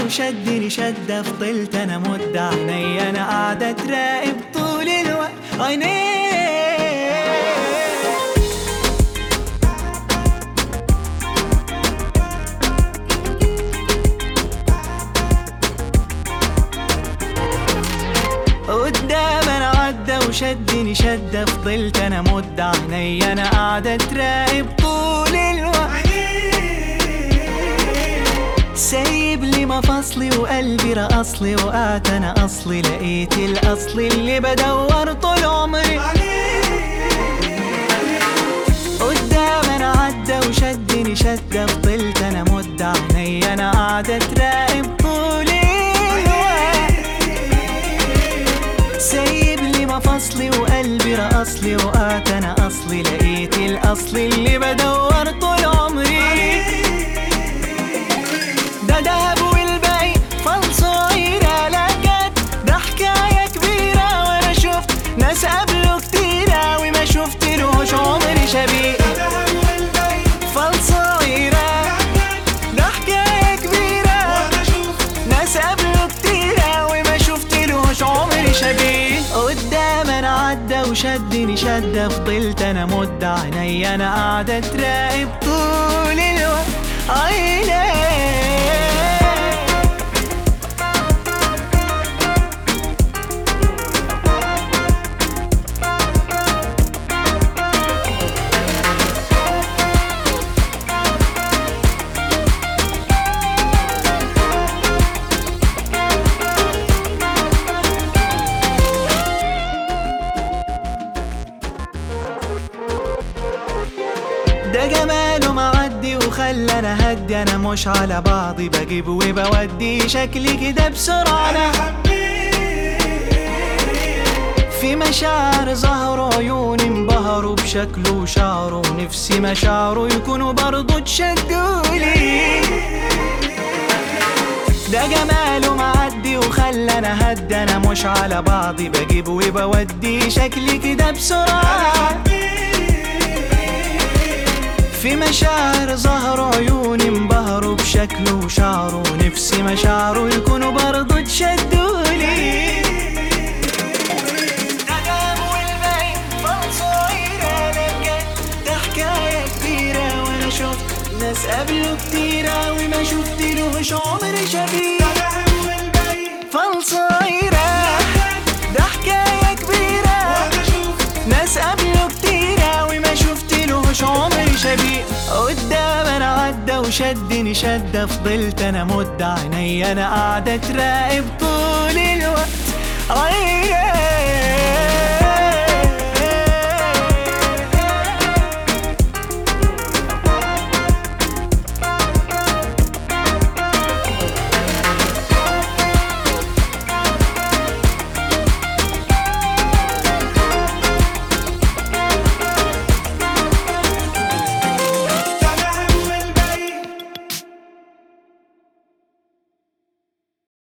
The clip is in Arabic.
وشدني شدة، فضلت انا مدة عيني انا قاعدة تراقب طول الوقت عيني. قدام انا عدى وشدني شدة، فضلت انا مدة عيني انا قاعدة تراقب طول الوقت. سايب لي مفاصلي وقلبي رقصلي، وقعت انا اصلي لقيت الاصل اللي بدور طول عمري. قدام انا عدى وشدني شدة، فضلت انا مدة عيني انا قاعدة تراقب طول الوقت. سايب لي مفاصلي وقلبي رقصلي، وقعت انا اصلي لقيت الاصل اللي بدور طول عمري. ده دهب والباقي فالصغيرة، لا جد ده حكاية كبيرة، وانا شفت ناس قبله كتيرة وما شفتلهوش عمري شبيه. فالصغيرة ده حكاية كبيرة، ناس قبله كتيرة وما شفتلهوش عمري شبيه. قدام انا عدى وشدني شدة، فضلت انا مدة عيني انا قاعدة تراقب طول الوقت عيني. ده جماله معدي وخلاني هدي، انا مش على بعضي بجيب وبودي، شكلي كده بسرعة انا في مشاعر ظهره، عيوني انبهروا بشكله وشعره، ونفسي مشاعره يكونوا برضو تشدولي. ده جماله معدي وخلاني هدي، انا مش على بعضي بجيب وبودي، شكلي كده بسرعة في مشاعر ظهره، عيوني انبهروا بشكله وشعره، ونفسي مشاعره يكونوا برضو تشدولي. ده دام والباقي فالصغيرة، لا بجد ده حكاية كبيرة، وانا شفت ناس قبله كتيرة وما شفتلهوش عمري شبيه. فالصغيرة ده حكاية كبيرة، ناس قبله كتيرة وما شفتلهوش عمري شبيه. قدام انا عدى وشدني شدة، فضلت انا مدة عيني انا قاعدة تراقب طول الوقت عيني.